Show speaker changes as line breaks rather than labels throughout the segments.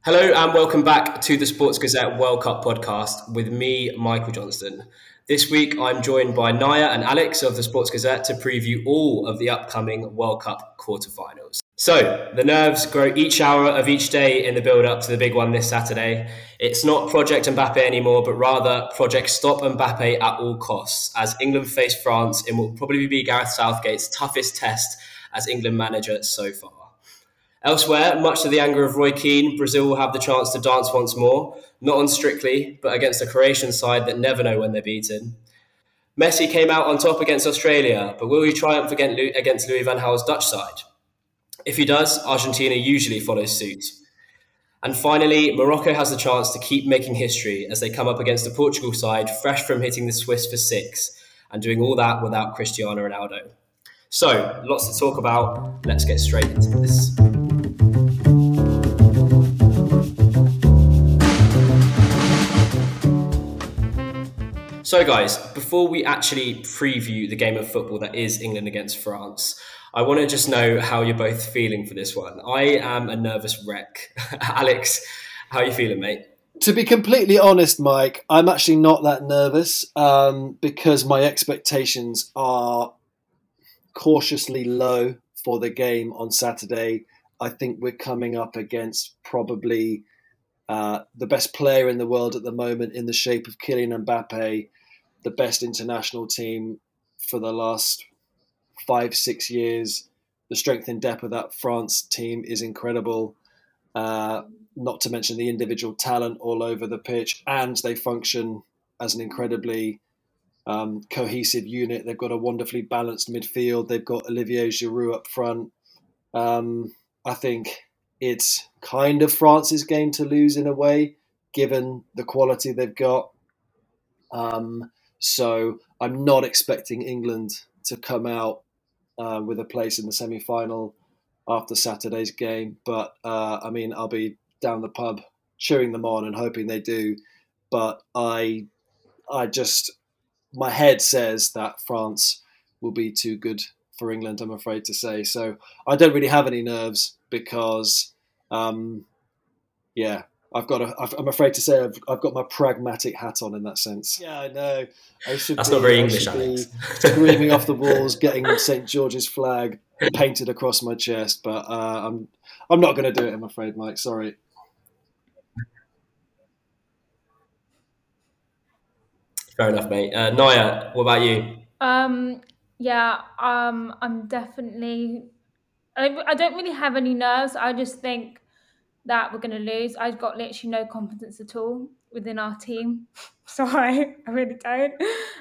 Hello and welcome back to the Sports Gazette World Cup podcast with me, Michael Johnston. This week I'm joined by Naya and Alex of the Sports Gazette to preview all of the upcoming World Cup quarterfinals. So, the nerves grow each hour of each day in the build-up to the big one this Saturday. It's not Project Mbappe anymore, but rather Project Stop Mbappe at all costs, as England face France in what will probably be Gareth Southgate's toughest test as England manager so far. Elsewhere, much to the anger of Roy Keane, Brazil will have the chance to dance once more, not on Strictly, but against a Croatian side that never know when they're beaten. Messi came out on top against Australia, but will he triumph against Louis van Gaal's Dutch side? If he does, Argentina usually follows suit. And finally, Morocco has the chance to keep making history as they come up against the Portugal side, fresh from hitting the Swiss for 6, and doing all that without Cristiano Ronaldo. So, lots to talk about. Let's get straight into this. So guys, before we actually preview the game of football that is England against France, I want to just know how you're both feeling for this one. I am a nervous wreck. Alex, how are you feeling, mate?
To be completely honest, Mike, I'm actually not that nervous because my expectations are cautiously low for the game on Saturday. I think we're coming up against probably the best player in the world at the moment in the shape of Kylian Mbappe, the best international team for the last 5-6 years. The strength and depth of that France team is incredible, not to mention the individual talent all over the pitch, and they function as an incredibly cohesive unit. They've got a wonderfully balanced midfield. They've got Olivier Giroud up front. I think it's kind of France's game to lose in a way, given the quality they've got. So I'm not expecting England to come out with a place in the semi-final after Saturday's game. But, I'll be down the pub cheering them on and hoping they do. But my head says that France will be too good for England, I'm afraid to say. So I don't really have any nerves because, I'm afraid to say I've got my pragmatic hat on in that sense. Yeah, I know.
That's not very English, Alex.
Screaming off the walls, getting St. George's flag painted across my chest, but I'm not going to do it, I'm afraid, Mike. Sorry.
Fair enough, mate. Naya, what about you?
I'm definitely. I don't really have any nerves. I just think that we're going to lose. I've got literally no confidence at all within our team. Sorry, I really don't.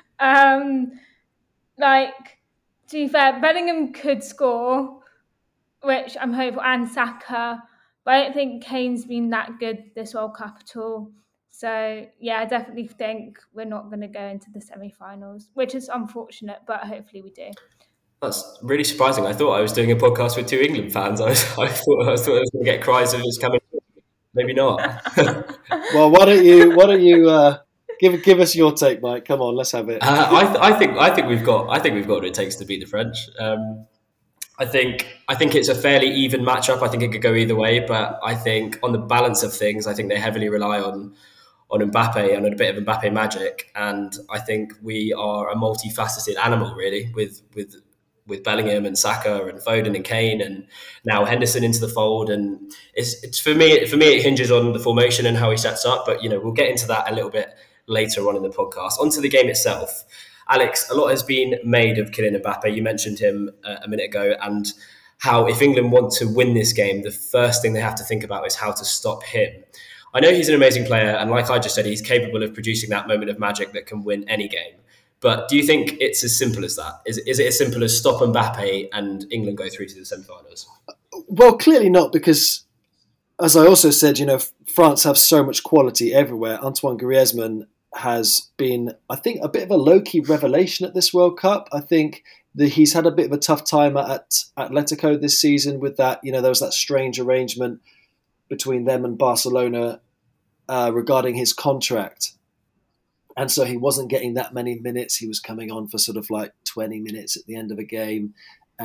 To be fair, Bellingham could score, which I'm hopeful, and Saka, but I don't think Kane's been that good this World Cup at all. So, yeah, I definitely think we're not going to go into the semi-finals, which is unfortunate, but hopefully we do.
That's really surprising. I thought I was doing a podcast with 2 England fans. I thought I was going to get cries of just coming. Maybe not.
Well, why don't you give us your take, Mike? Come on, let's have it.
I think we've got what it takes to beat the French. I think it's a fairly even matchup. I think it could go either way, but I think on the balance of things, I think they heavily rely on Mbappe and a bit of Mbappe magic, and I think we are a multifaceted animal really with Bellingham and Saka and Foden and Kane and now Henderson into the fold, and it's for me it hinges on the formation and how he sets up, but we'll get into that a little bit later on in the podcast. Onto the game itself. Alex, a lot has been made of Kylian Mbappe. You mentioned him a minute ago, and how if England want to win this game, the first thing they have to think about is how to stop him. I know he's an amazing player, and like I just said, he's capable of producing that moment of magic that can win any game. But do you think it's as simple as that? Is it as simple as stop Mbappe and England go through to the semi-finals?
Well, clearly not, because as I also said, France have so much quality everywhere. Antoine Griezmann has been, I think, a bit of a low-key revelation at this World Cup. I think that he's had a bit of a tough time at Atletico this season with that. There was that strange arrangement between them and Barcelona regarding his contract. And so he wasn't getting that many minutes. He was coming on for sort of like 20 minutes at the end of a game.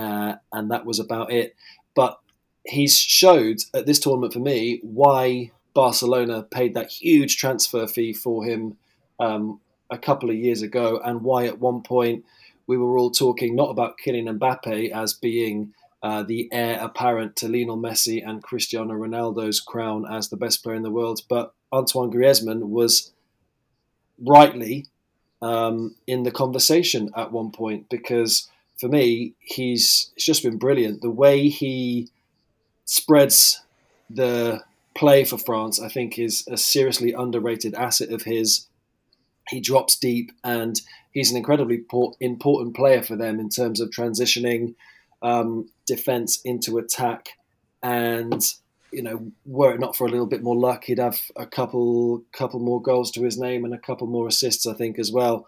And that was about it. But he's showed at this tournament for me why Barcelona paid that huge transfer fee for him a couple of years ago, and why at one point we were all talking not about Kylian Mbappe as being the heir apparent to Lionel Messi and Cristiano Ronaldo's crown as the best player in the world, but Antoine Griezmann was rightly in the conversation at one point, because for me, it's just been brilliant. The way he spreads the play for France, I think, is a seriously underrated asset of his. He drops deep, and he's an incredibly important player for them in terms of transitioning defense into attack. And were it not for a little bit more luck, he'd have a couple more goals to his name and a couple more assists, I think, as well.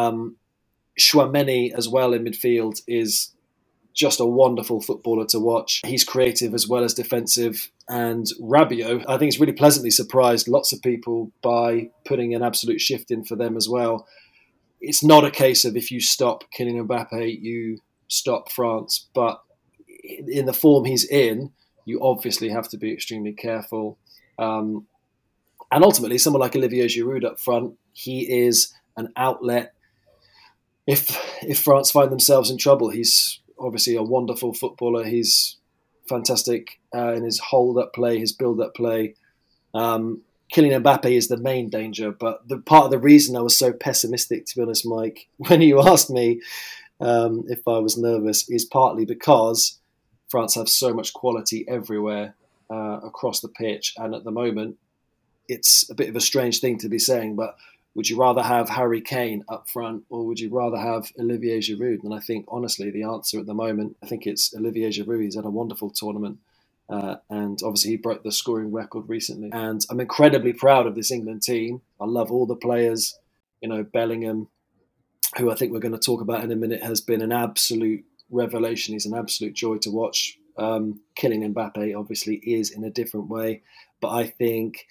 Chouameni as well in midfield is just a wonderful footballer to watch. He's creative as well as defensive. And Rabiot, I think, is really pleasantly surprised lots of people by putting an absolute shift in for them as well. It's not a case of if you stop Kylian Mbappe, you stop France. But in the form he's in, you obviously have to be extremely careful. And ultimately, someone like Olivier Giroud up front, he is an outlet. If France find themselves in trouble, he's obviously a wonderful footballer. He's fantastic in his hold-up play, his build-up play. Kylian Mbappe is the main danger, but the part of the reason I was so pessimistic, to be honest, Mike, when you asked me if I was nervous, is partly because France have so much quality everywhere across the pitch, and at the moment, it's a bit of a strange thing to be saying, but would you rather have Harry Kane up front, or would you rather have Olivier Giroud? And I think, honestly, the answer at the moment, I think it's Olivier Giroud. He's had a wonderful tournament. And obviously he broke the scoring record recently. And I'm incredibly proud of this England team. I love all the players. Bellingham, who I think we're going to talk about in a minute, has been an absolute revelation. He's an absolute joy to watch. Kylian Mbappe obviously is in a different way. But I think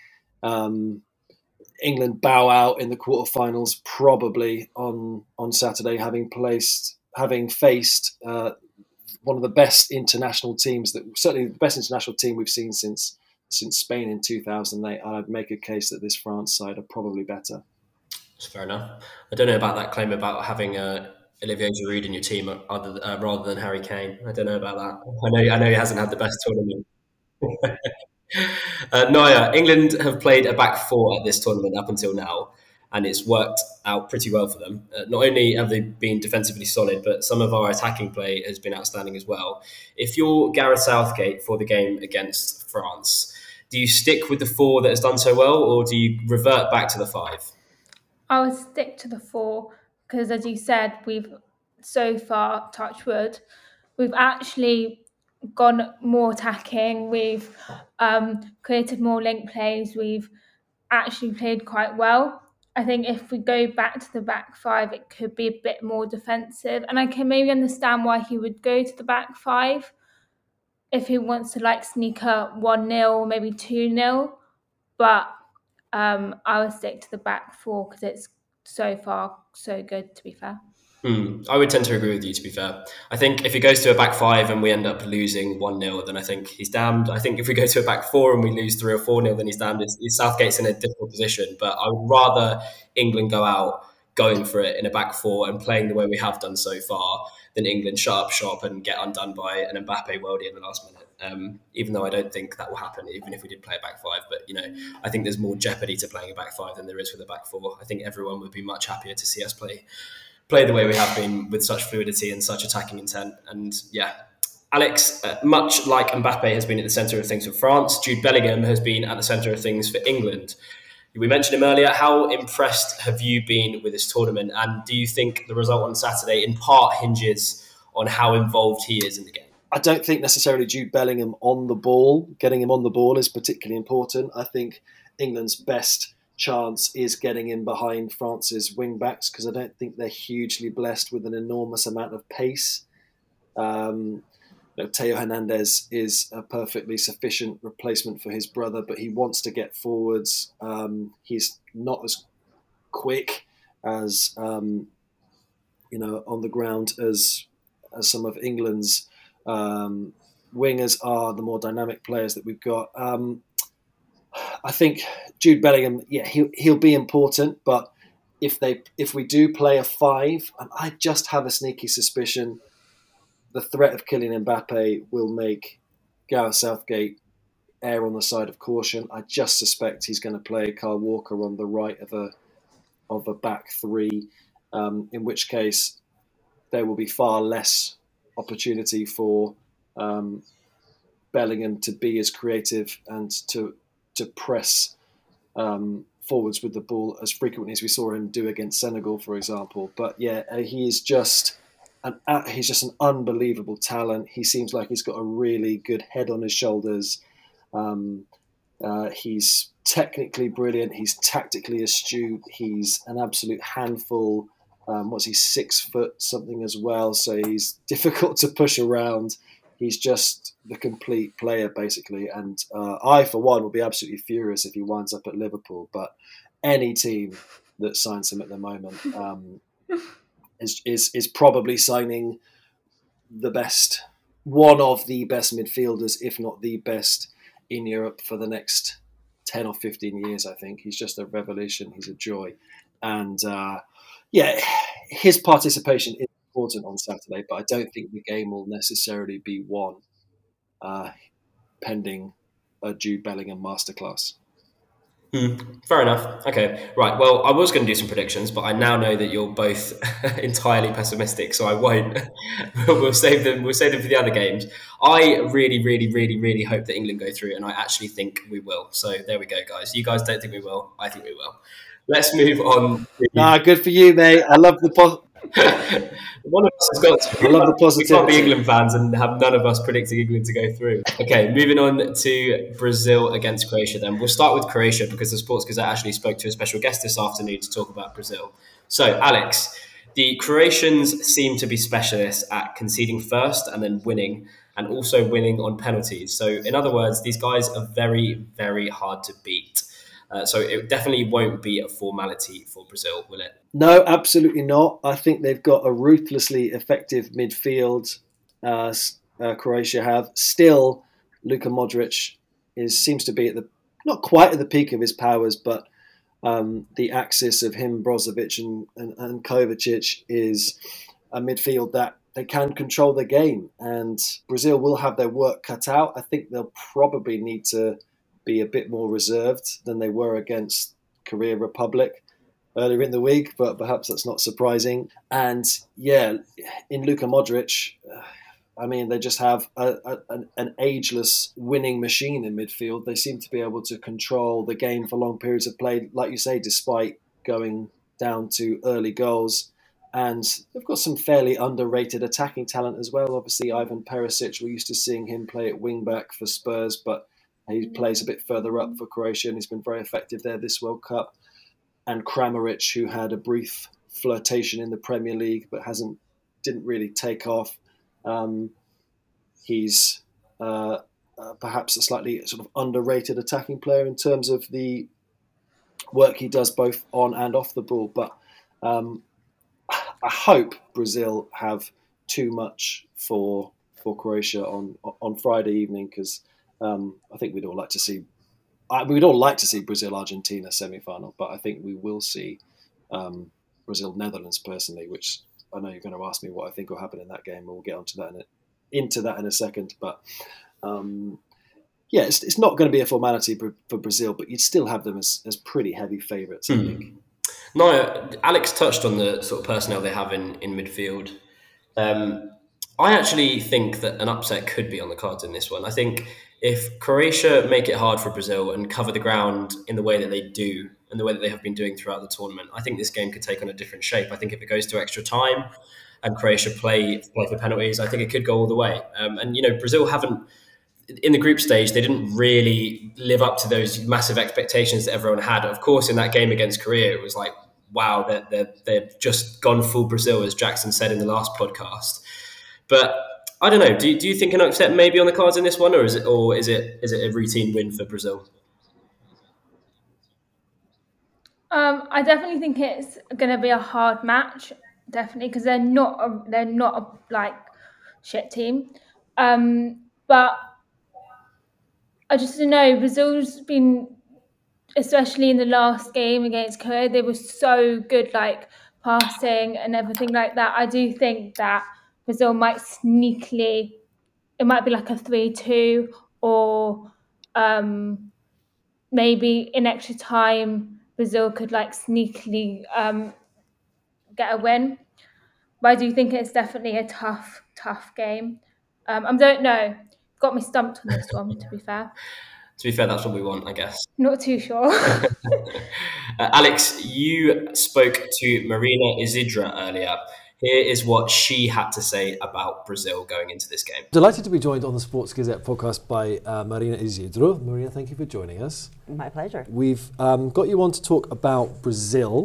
England bow out in the quarterfinals probably on Saturday, having faced one of the best international teams, certainly the best international team we've seen since Spain in 2008. I'd make a case that this France side are probably better.
That's fair enough. I don't know about that claim about having Olivier Giroud in your team rather than Harry Kane. I don't know about that. I know he hasn't had the best tournament. Naya, England have played a back four at this tournament up until now, and it's worked out pretty well for them. Not only have they been defensively solid, but some of our attacking play has been outstanding as well. If you're Gareth Southgate for the game against France, do you stick with the four that has done so well, or do you revert back to the five?
I would stick to the four because, as you said, we've so far, touch wood, we've actually gone more attacking. We've created more link plays. We've actually played quite well. I think if we go back to the back five, it could be a bit more defensive. And I can maybe understand why he would go to the back five if he wants to sneak up 1-0, maybe 2-0. But I would stick to the back four because it's so far so good, to be fair.
I would tend to agree with you, to be fair. I think if he goes to a back five and we end up losing 1-0, then I think he's damned. I think if we go to a back four and we lose 3 or 4-0, then he's damned. Southgate's in a difficult position, but I would rather England go out going for it in a back four and playing the way we have done so far than England shut up shop and get undone by an Mbappe worldie in the last minute. Even though I don't think that will happen, even if we did play a back five. But, I think there's more jeopardy to playing a back five than there is with a back four. I think everyone would be much happier to see us play the way we have been with such fluidity and such attacking intent. And yeah, Alex, much like Mbappe has been at the centre of things for France, Jude Bellingham has been at the centre of things for England. We mentioned him earlier. How impressed have you been with this tournament? And do you think the result on Saturday in part hinges on how involved he is in the game?
I don't think necessarily Jude Bellingham on the ball, getting him on the ball is particularly important. I think England's best chance is getting in behind France's wing-backs because I don't think they're hugely blessed with an enormous amount of pace. Theo Hernandez is a perfectly sufficient replacement for his brother, but he wants to get forwards. He's not as quick as on the ground as some of England's wingers are, the more dynamic players that we've got. I think Jude Bellingham, he'll be important, but if we do play a 5, and I just have a sneaky suspicion the threat of Kylian Mbappe will make Gareth Southgate err on the side of caution. I just suspect he's going to play Kyle Walker on the right of a back 3, in which case there will be far less opportunity for Bellingham to be as creative and to press forwards with the ball as frequently as we saw him do against Senegal, for example. But he's just an unbelievable talent. He seems like he's got a really good head on his shoulders. He's technically brilliant. He's tactically astute. He's an absolute handful. He's 6 foot something as well, so he's difficult to push around. He's just the complete player, basically. And I, for one, will be absolutely furious if he winds up at Liverpool. But any team that signs him at the moment is probably signing one of the best midfielders, if not the best in Europe for the next 10 or 15 years, I think. He's just a revolution. He's a joy. And his participation is important on Saturday, but I don't think the game will necessarily be won pending a Jude Bellingham masterclass.
Fair enough. Okay, right. Well, I was going to do some predictions, but I now know that you're both entirely pessimistic, so I won't. We'll save them. We'll save them for the other games. I really, really, really, really hope that England go through, and I actually think we will. So there we go, guys. You guys don't think we will. I think we will. Let's move on.
Good for you, mate. I love the
One of us has got to.
I love the positivity.
We can't be England fans and have none of us predicting England to go through. Okay, moving on to Brazil against Croatia then. We'll start with Croatia because the Sports Gazette actually spoke to a special guest this afternoon to talk about Brazil. So, Alex, the Croatians seem to be specialists at conceding first and then winning, and also winning on penalties. So, in other words, these guys are very, very hard to beat. So it definitely won't be a formality for Brazil, will it?
No, absolutely not. I think they've got a ruthlessly effective midfield, Croatia have. Still, Luka Modric seems to be not quite at the peak of his powers, but the axis of him, Brozovic and Kovacic is a midfield that they can control the game. And Brazil will have their work cut out. I think they'll probably need to be a bit more reserved than they were against Korea Republic earlier in the week, but perhaps that's not surprising. And in Luka Modric, they just have an ageless winning machine in midfield. They seem to be able to control the game for long periods of play, like you say, despite going down to early goals. And they've got some fairly underrated attacking talent as well. Obviously, Ivan Perisic, we're used to seeing him play at wing-back for Spurs, but he plays a bit further up for Croatia and he's been very effective there this World Cup. And Kramaric, who had a brief flirtation in the Premier League but didn't really take off. He's perhaps a slightly sort of underrated attacking player in terms of the work he does both on and off the ball. But I hope Brazil have too much for Croatia on Friday evening, because I think we'd all like to see Brazil-Argentina semi-final, but I think we will see Brazil-Netherlands personally, which I know you're going to ask me what I think will happen in that game, and we'll get into that in a second. But it's not going to be a formality for Brazil, but you'd still have them as pretty heavy favourites, I think.
No, Alex touched on the sort of personnel they have in midfield. I actually think that an upset could be on the cards in this one. I think if Croatia make it hard for Brazil and cover the ground in the way that they do and the way that they have been doing throughout the tournament, I think this game could take on a different shape. I think if it goes to extra time and Croatia play for penalties, I think it could go all the way. Brazil haven't, in the group stage, they didn't really live up to those massive expectations that everyone had. Of course, in that game against Korea, it was like, wow, they've just gone full Brazil, as Jackson said in the last podcast. But I don't know. Do you think an upset may be on the cards in this one, or is it a routine win for Brazil?
I definitely think it's going to be a hard match, definitely, because they're not a shit team. But I just don't know. Brazil's been especially in the last game against Korea, they were so good, like passing and everything like that. I do think that Brazil might sneakily, it might be like a 3-2 or maybe in extra time, Brazil could like sneakily get a win. But I do think it's definitely a tough game. I don't know. Got me stumped on this one, to be fair.
To be fair, that's what we want, I guess.
Not too sure.
Alex, you spoke to Marina Isidra earlier. Here is what she had to say about Brazil going into this game.
Delighted to be joined on the Sports Gazette podcast by Marina Isidro. Marina, thank you for joining us.
My pleasure.
We've got you on to talk about Brazil.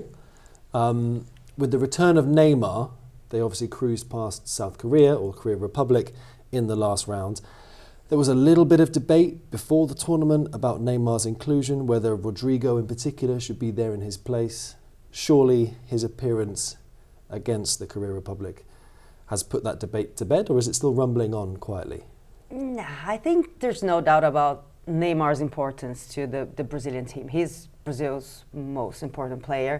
With the return of Neymar, they obviously cruised past South Korea or Korea Republic in the last round. There was a little bit of debate before the tournament about Neymar's inclusion, whether Rodrigo in particular should be there in his place. Surely his appearance against the Korea Republic has put that debate to bed, or is it still rumbling on quietly?
Nah, I think there's no doubt about Neymar's importance to the Brazilian team. He's Brazil's most important player.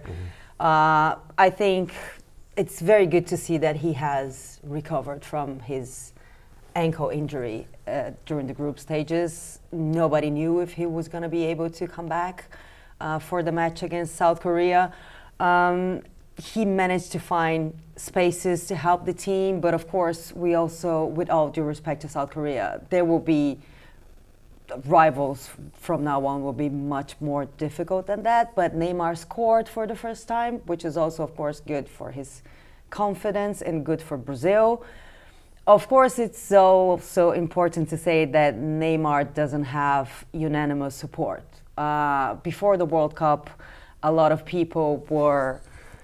I think it's very good to see that he has recovered from his ankle injury during the group stages. Nobody knew if he was going to be able to come back for the match against South Korea. He managed to find spaces to help the team, but of course, we also, with all due respect to South Korea, there will be rivals from now on will be much more difficult than that. But Neymar scored for the first time, which is also, of course, good for his confidence and good for Brazil. Of course, it's so important to say that Neymar doesn't have unanimous support. Before the World Cup, a lot of people were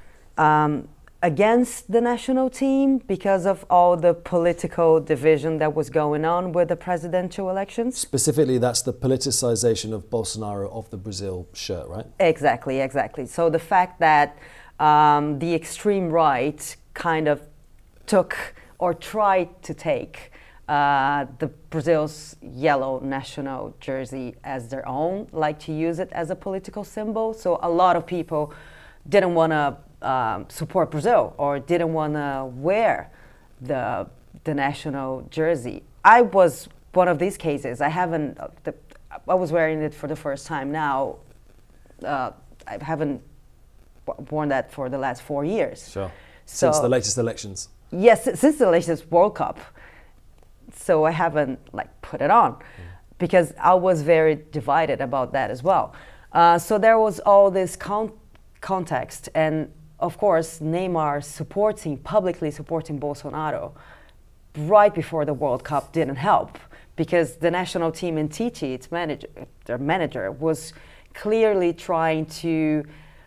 against the national team because of all the political division that was going on with the presidential elections.
Specifically, that's the politicization of Bolsonaro of the Brazil shirt, right?
Exactly. So the fact that the extreme right kind of took or tried to take the Brazil's yellow national jersey as their own, like to use it as a political symbol. So a lot of people didn't want to support Brazil or didn't want to wear the national jersey. I was one of these cases. I was wearing it for the first time now. I haven't worn that for the last 4 years.
Sure. Since the latest elections.
Yes, since the latest World Cup. So I haven't put it on because I was very divided about that as well. So there was all this context, and of course Neymar publicly supporting Bolsonaro right before the World Cup didn't help, because the national team in Tite, their manager, was clearly trying to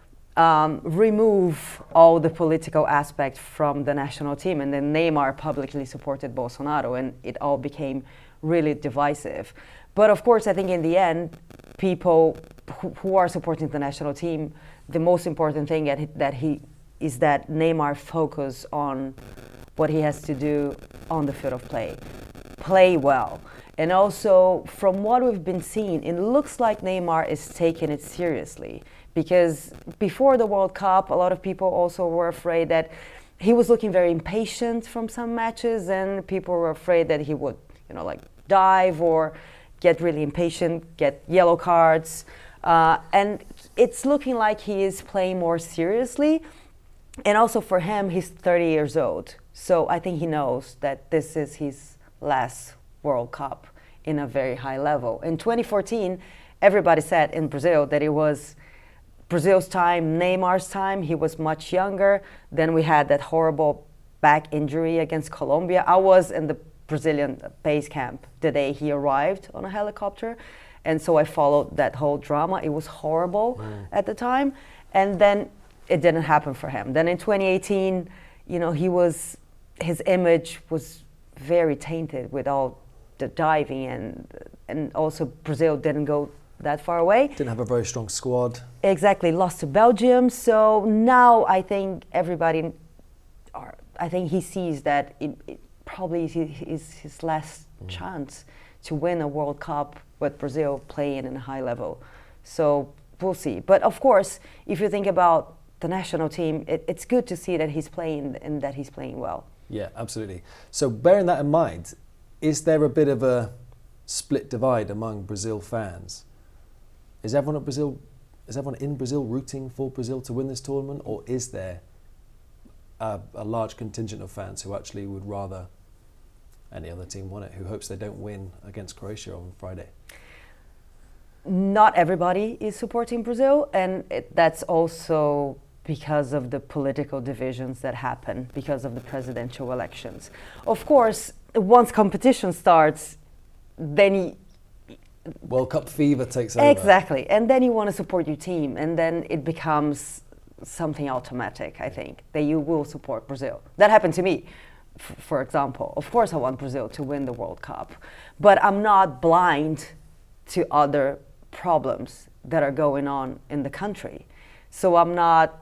remove all the political aspect from the national team, and then Neymar publicly supported Bolsonaro, and it all became really divisive. But of course, I think in the end, people who are supporting the national team, the most important thing is that Neymar focus on what he has to do on the field of play well. And also, from what we've been seeing, it looks like Neymar is taking it seriously. Because before the World Cup, a lot of people also were afraid that he was looking very impatient from some matches, and people were afraid that he would, dive or get really impatient, get yellow cards. And it's looking like he is playing more seriously. And also for him, he's 30 years old. So I think he knows that this is his last World Cup in a very high level. In 2014, everybody said in Brazil that it was Brazil's time, Neymar's time. He was much younger. Then we had that horrible back injury against Colombia. I was in the Brazilian base camp the day he arrived on a helicopter. And so I followed that whole drama. It was horrible at the time. And then it didn't happen for him. Then in 2018, his image was very tainted with all the diving, and also Brazil didn't go that far away.
Didn't have a very strong squad.
Exactly, lost to Belgium. So now I think he sees that it probably is his last chance to win a World Cup with Brazil playing in a high level. So we'll see. But of course, if you think about the national team, it's good to see that he's playing and that he's playing well.
Yeah, absolutely. So bearing that in mind, is there a bit of a split divide among Brazil fans? Is everyone in Brazil rooting for Brazil to win this tournament, or is there a large contingent of fans who actually would rather any other team won it, who hopes they don't win against Croatia on Friday?
Not everybody is supporting Brazil, and that's also because of the political divisions that happen because of the presidential elections. Of course, once competition starts, then
World Cup fever takes over.
Exactly, and then you want to support your team, and then it becomes something automatic, I think, that you will support Brazil. That happened to me, for example. Of course I want Brazil to win the World Cup, but I'm not blind to other problems that are going on in the country. So I'm not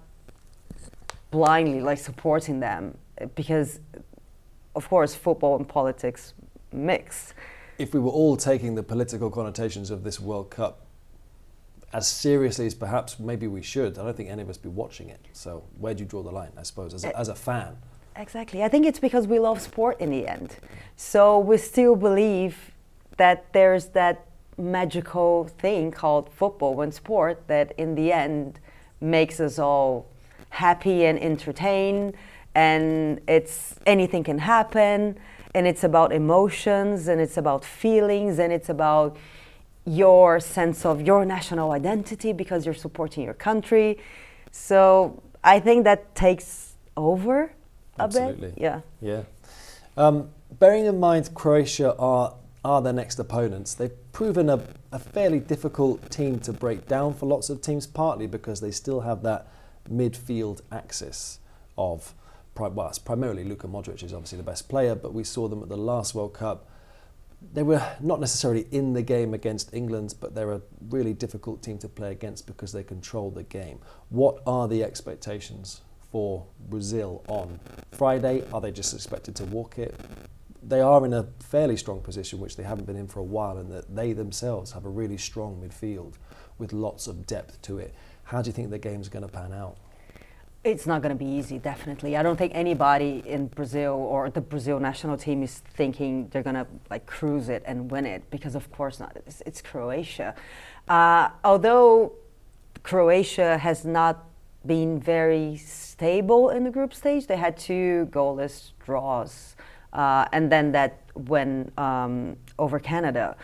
blindly supporting them, because of course football and politics mix.
If we were all taking the political connotations of this World Cup as seriously as perhaps maybe we should, I don't think any of us be watching it. So where do you draw the line, I suppose, as a fan?
Exactly. I think it's because we love sport in the end. So we still believe that there's that magical thing called football and sport that in the end makes us all happy and entertained, and it's anything can happen, and it's about emotions, and it's about feelings, and it's about your sense of your national identity because you're supporting your country. So I think that takes over a bit. Yeah.
Bearing in mind Croatia are their next opponents, they've proven a fairly difficult team to break down for lots of teams, partly because they still have that midfield axis of, well, it's primarily Luka Modric is obviously the best player, but we saw them at the last World Cup. They were not necessarily in the game against England, but they're a really difficult team to play against because they control the game. What are the expectations for Brazil on Friday? Are they just expected to walk it? They are in a fairly strong position, which they haven't been in for a while, and that they themselves have a really strong midfield with lots of depth to it. How do you think the game's going to pan out?
It's not going to be easy, definitely. I don't think anybody in Brazil or the Brazil national team is thinking they're going to cruise it and win it, because of course not. It's Croatia. Although Croatia has not been very stable in the group stage, they had 2 goalless draws, and then that went over Canada.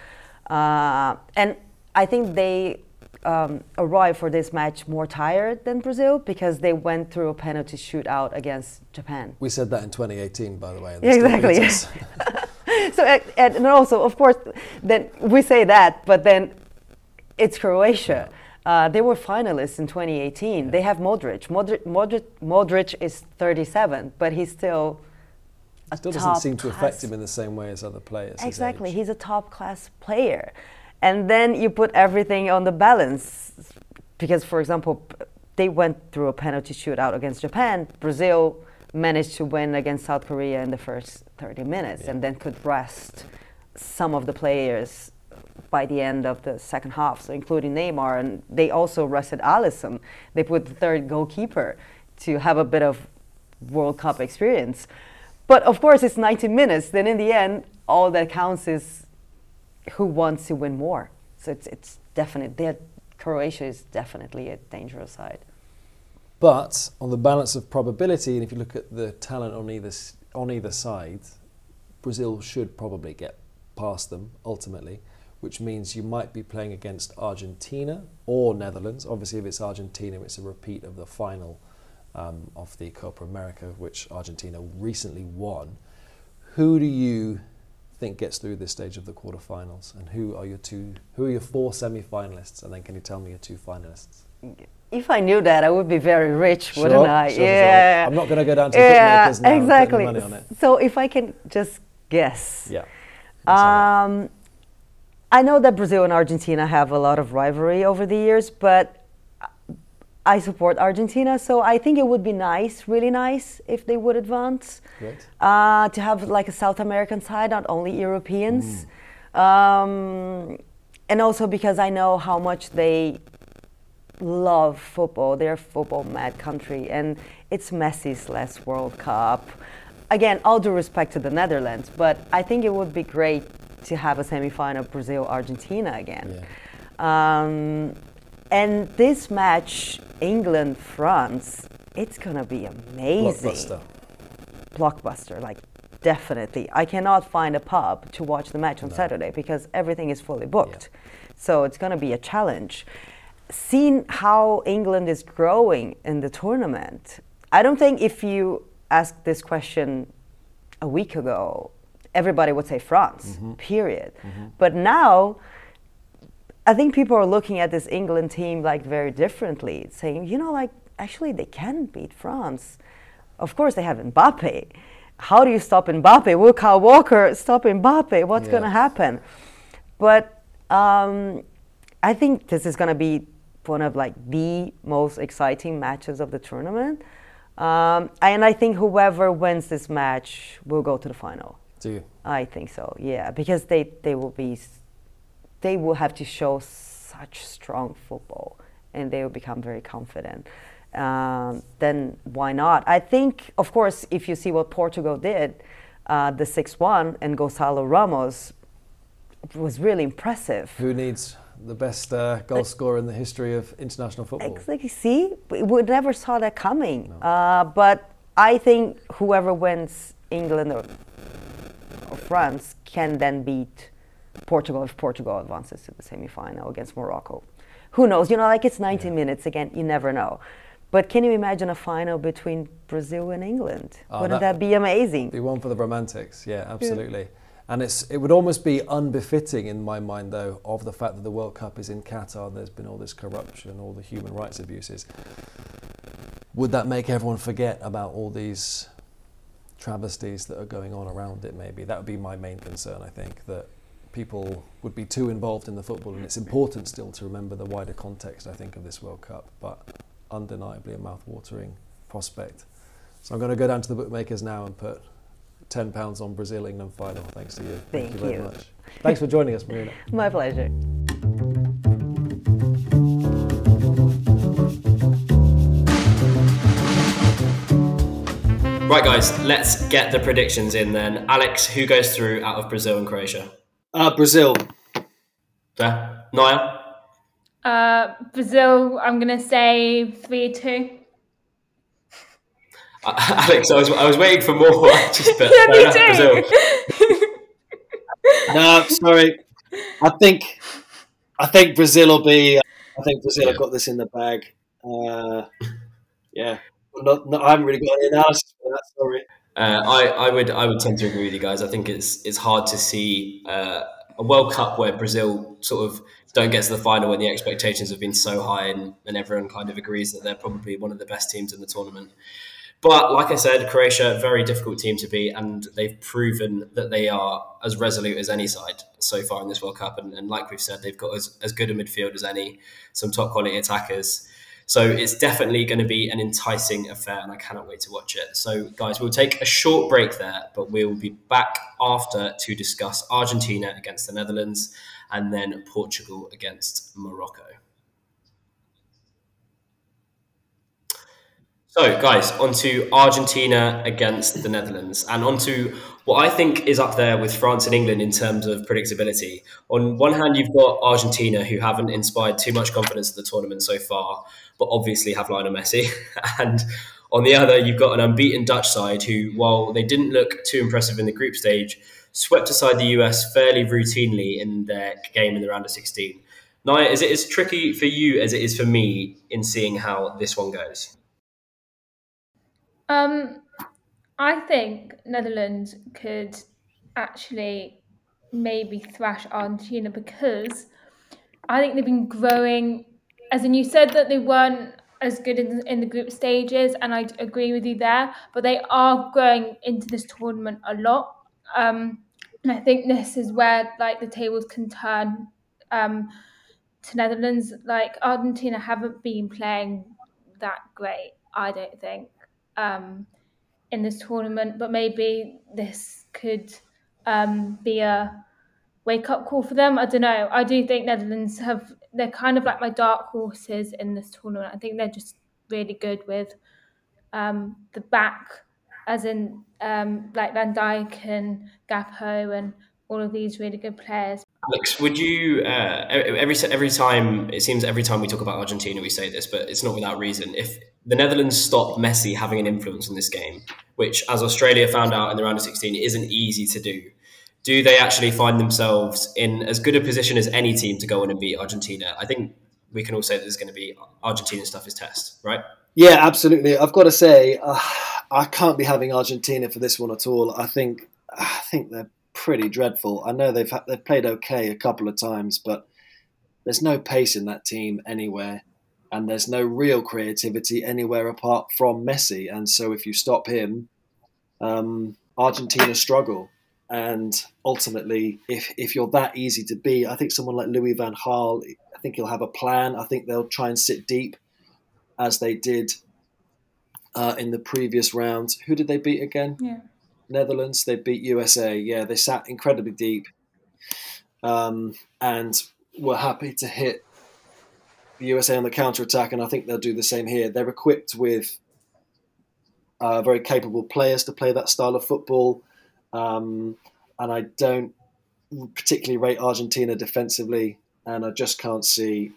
And I think they arrived for this match more tired than Brazil because they went through a penalty shootout against Japan.
We said that in 2018, by the way.
Exactly. So, and also, of course, then we say that, but then it's Croatia. They were finalists in 2018. Yeah. They have Modric. Modric is 37, but he's still a
still doesn't seem to affect him in the same way as other players.
Exactly. He's a top-class player. And then you put everything on the balance, because, for example, they went through a penalty shootout against Japan. Brazil managed to win against South Korea in the first 30 minutes, and then could rest some of the players by the end of the second half, so including Neymar. And they also rested Alisson. They put the third goalkeeper to have a bit of World Cup experience. But of course, it's 90 minutes. Then in the end, all that counts is who wants to win more. So it's definitely, Croatia is definitely a dangerous side.
But on the balance of probability, and if you look at the talent on either side, Brazil should probably get past them ultimately, which means you might be playing against Argentina or Netherlands. Obviously, if it's Argentina, it's a repeat of the final of the Copa America, which Argentina recently won. Who do you think gets through this stage of the quarterfinals, and who are your 4 semi-finalists, and then can you tell me your 2 finalists?
If I knew that, I would be very rich, wouldn't I?
Sure. I'm not going to go down to the bookmakers now
exactly.
and put money on it.
So if I can just guess.
Yeah.
I know that Brazil and Argentina have a lot of rivalry over the years, but I support Argentina, so I think it would be nice, really nice, if they would advance.
Great.
To have like a South American side, not only Europeans. And also because I know how much they love football. They're a football mad country, and it's Messi's last World Cup. Again, all due respect to the Netherlands, but I think it would be great to have a semi-final Brazil-Argentina again. Yeah. And this match, England-France, it's gonna be amazing. Blockbuster, like definitely. I cannot find a pub to watch the match on Saturday because everything is fully booked. Yeah. So it's gonna be a challenge. Seeing how England is growing in the tournament, I don't think if you asked this question a week ago, everybody would say France, period. But now, I think people are looking at this England team like very differently, saying, you know, like actually they can beat France. Of course they have Mbappe. How do you stop Mbappe? Will Kyle Walker stop Mbappe? What's going to happen? But I think this is going to be one of like the most exciting matches of the tournament. And I think whoever wins this match will go to the final.
Do you?
I think so, yeah, because they will have to show such strong football and they will become very confident. Then why not? I think, of course, if you see what Portugal did, the 6-1 and Gonçalo Ramos was really impressive.
Who needs the best goal scorer in the history of international football?
Exactly. See, we never saw that coming. No. But I think whoever wins, England or France, can then beat Portugal if Portugal advances to the semi-final against Morocco. Who knows? You know, like it's 90 minutes again. You never know. But can you imagine a final between Brazil and England? Wouldn't that be amazing?
Be one for the romantics. Yeah, absolutely. Yeah. And it would almost be unbefitting in my mind, though, of the fact that the World Cup is in Qatar. There's been all this corruption, all the human rights abuses. Would that make everyone forget about all these travesties that are going on around it, maybe? That would be my main concern, I think, that people would be too involved in the football. And it's important still to remember the wider context, I think, of this World Cup. But undeniably a mouth-watering prospect. So I'm going to go down to the bookmakers now and put £10 on Brazil England final, thanks to you.
Thank you
very much. Thanks for joining us, Marina.
My pleasure.
Right, guys, let's get the predictions in then. Alex, who goes through out of Brazil and Croatia?
Brazil.
Fair. Naya?
Brazil, I'm going to say 3-2.
Alex, I was waiting for more.
Yeah, me too.
Brazil.
No, sorry. I think Brazil will be. I think Brazil have got this in the bag. Yeah, I haven't really got any analysis for that. Sorry.
I would tend to agree with you guys. I think it's hard to see a World Cup where Brazil sort of don't get to the final when the expectations have been so high and everyone kind of agrees that they're probably one of the best teams in the tournament. But like I said, Croatia, very difficult team to beat, and they've proven that they are as resolute as any side so far in this World Cup. And like we've said, they've got as good a midfield as any, some top quality attackers. So it's definitely going to be an enticing affair, and I cannot wait to watch it. So guys, we'll take a short break there, but we'll be back after to discuss Argentina against the Netherlands and then Portugal against Morocco. So, guys, on to Argentina against the Netherlands, and on to what I think is up there with France and England in terms of predictability. On one hand, you've got Argentina, who haven't inspired too much confidence at the tournament so far, but obviously have Lionel Messi. And on the other, you've got an unbeaten Dutch side who, while they didn't look too impressive in the group stage, swept aside the US fairly routinely in their game in the round of 16. Naya, is it as tricky for you as it is for me in seeing how this one goes?
I think Netherlands could actually maybe thrash Argentina because I think they've been growing. As in, you said that they weren't as good in the group stages, and I agree with you there, but they are growing into this tournament a lot. And I think this is where like the tables can turn to Netherlands. Like Argentina haven't been playing that great, I don't think. In this tournament, but maybe this could be a wake-up call for them. I don't know. I do think Netherlands have they're kind of like my dark horses in this tournament. I think they're just really good with the back, as in like Van Dijk and Gakpo and all of these really good players.
Alex, would you every time, it seems every time we talk about Argentina we say this, but it's not without reason, if the Netherlands stopped Messi having an influence in this game, which as Australia found out in the round of 16 isn't easy to do they actually find themselves in as good a position as any team to go on and beat Argentina? I think we can all say that there's going to be Argentina's toughest test, right?
Yeah, absolutely. I've got to say, I can't be having Argentina for this one at all. I think they're pretty dreadful. I know they've played okay a couple of times, but there's no pace in that team anywhere, and there's no real creativity anywhere apart from Messi. And so if you stop him, Argentina struggle. And ultimately, if you're that easy to beat, I think someone like Louis van Gaal, I think he'll have a plan. I think they'll try and sit deep, as they did in the previous round. Who did they beat again?
Yeah.
Netherlands. They beat USA. Yeah, they sat incredibly deep and were happy to hit the USA on the counter-attack, and I think they'll do the same here. They're equipped with very capable players to play that style of football, and I don't particularly rate Argentina defensively, and I just can't see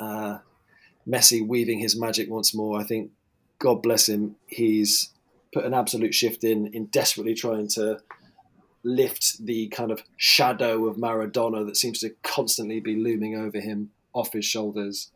Messi weaving his magic once more. I think, God bless him, he's put an absolute shift in desperately trying to lift the kind of shadow of Maradona that seems to constantly be looming over him off his shoulders.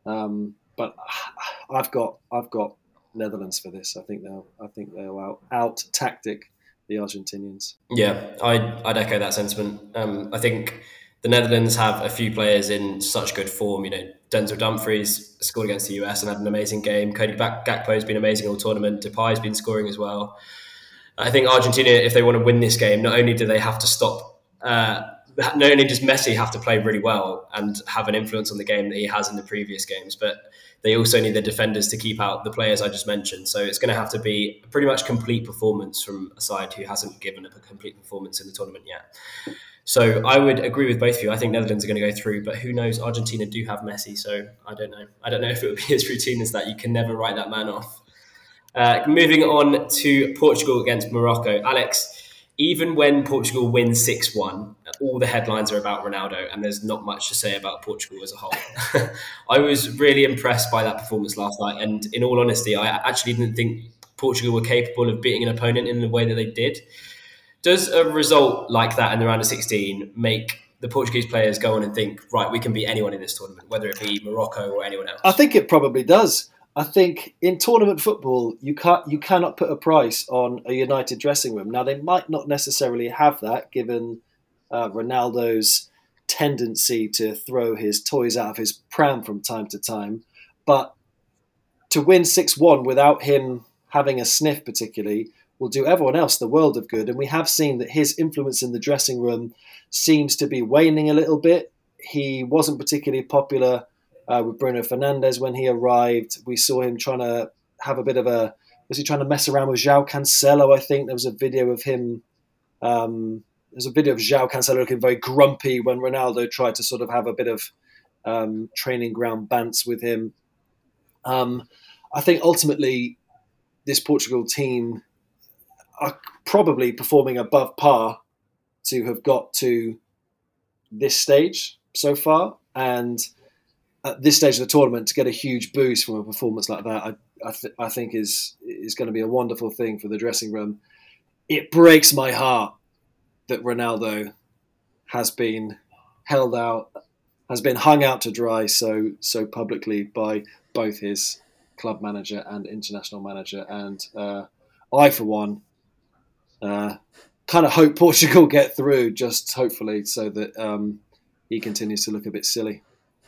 But I've got Netherlands for this. I think they'll out tactic the Argentinians.
Yeah, I'd echo that sentiment. I think the Netherlands have a few players in such good form. You know, Denzel Dumfries scored against the US and had an amazing game. Cody Gakpo's been amazing all tournament. Depay's been scoring as well. I think Argentina, if they want to win this game, not only do they have to stop, not only does Messi have to play really well and have an influence on the game that he has in the previous games, but they also need the defenders to keep out the players I just mentioned. So it's going to have to be a pretty much complete performance from a side who hasn't given up a complete performance in the tournament yet. So I would agree with both of you. I think Netherlands are going to go through, but who knows? Argentina do have Messi, so I don't know. I don't know if it would be as routine as that. You can never write that man off. Moving on to Portugal against Morocco. Alex, even when Portugal wins 6-1, all the headlines are about Ronaldo, and there's not much to say about Portugal as a whole. I was really impressed by that performance last night, and in all honesty, I actually didn't think Portugal were capable of beating an opponent in the way that they did. Does a result like that in the round of 16 make the Portuguese players go on and think, right, we can beat anyone in this tournament, whether it be Morocco or anyone else?
I think it probably does. I think in tournament football, you cannot put a price on a united dressing room. Now, they might not necessarily have that, given Ronaldo's tendency to throw his toys out of his pram from time to time. But to win 6-1 without him having a sniff particularly will do everyone else the world of good. And we have seen that his influence in the dressing room seems to be waning a little bit. He wasn't particularly popular with Bruno Fernandes when he arrived. We saw him trying to have a bit of a... Was he trying to mess around with João Cancelo, I think? There was a video of him... there's a video of João Cancelo looking very grumpy when Ronaldo tried to sort of have a bit of training ground bants with him. I think ultimately this Portugal team are probably performing above par to have got to this stage so far. And at this stage of the tournament, to get a huge boost from a performance like that, I think is going to be a wonderful thing for the dressing room. It breaks my heart that Ronaldo has been held out, has been hung out to dry so publicly by both his club manager and international manager. And I, for one, kind of hope Portugal get through, just hopefully, so that he continues to look a bit silly.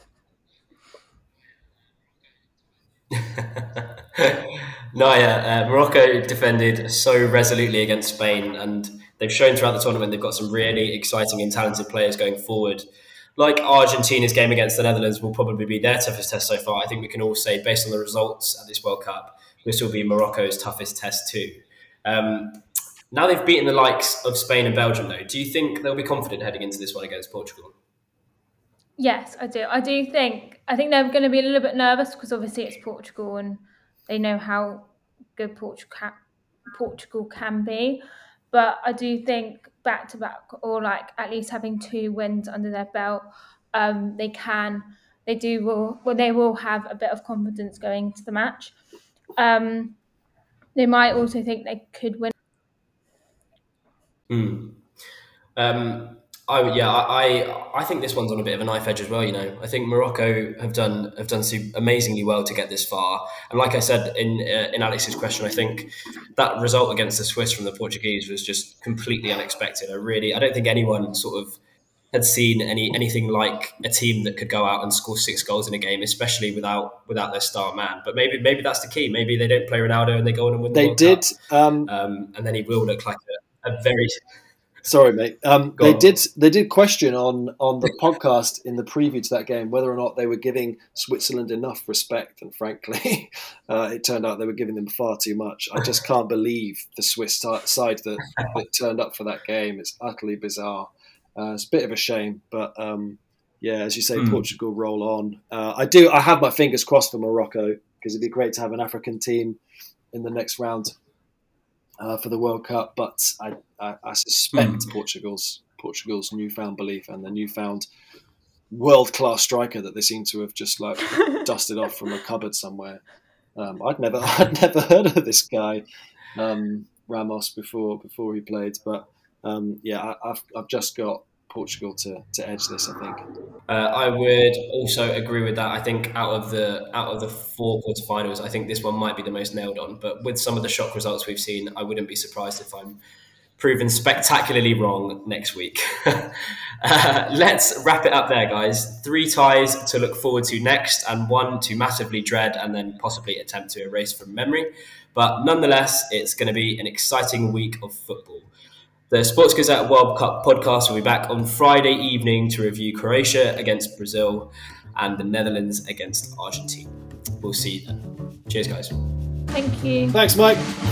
Morocco defended so resolutely against Spain, and they've shown throughout the tournament they've got some really exciting and talented players going forward. Like Argentina's game against the Netherlands will probably be their toughest test so far. I think we can all say, based on the results at this World Cup, this will be Morocco's toughest test too. Now they've beaten the likes of Spain and Belgium, though, do you think they'll be confident heading into this one against Portugal?
Yes, I do. I think they're going to be a little bit nervous because obviously it's Portugal and they know how good Portugal can be. But I do think back to back, or like at least having 2 wins under their belt, they will have a bit of confidence going into the match. They might also think they could win.
I think this one's on a bit of a knife edge as well. You know, I think Morocco have done amazingly well to get this far. And like I said in Alex's question, I think that result against the Swiss from the Portuguese was just completely unexpected. I don't think anyone sort of had seen anything like a team that could go out and score 6 goals in a game, especially without their star man. But maybe that's the key. Maybe they don't play Ronaldo and they go on and win the World Cup. And then he will look like a very...
Sorry, mate. They did question on the podcast in the preview to that game whether or not they were giving Switzerland enough respect, and frankly, it turned out they were giving them far too much. I just can't believe the Swiss side that turned up for that game. It's utterly bizarre. It's a bit of a shame, but as you say, Portugal roll on. I have my fingers crossed for Morocco because it'd be great to have an African team in the next round. For the World Cup, but I suspect Portugal's newfound belief and the newfound world-class striker that they seem to have just like dusted off from a cupboard somewhere. I'd never heard of this guy Ramos before he played, but I've just got Portugal to edge this, I think.
I would also agree with that. I think out of the 4 quarterfinals, I think this one might be the most nailed on. But with some of the shock results we've seen, I wouldn't be surprised if I'm proven spectacularly wrong next week. Let's wrap it up there, guys. 3 ties to look forward to next, and 1 to massively dread and then possibly attempt to erase from memory. But nonetheless, it's going to be an exciting week of football. The Sports Gazette World Cup podcast will be back on Friday evening to review Croatia against Brazil and the Netherlands against Argentina. We'll see you then. Cheers, guys.
Thank you.
Thanks, Mike.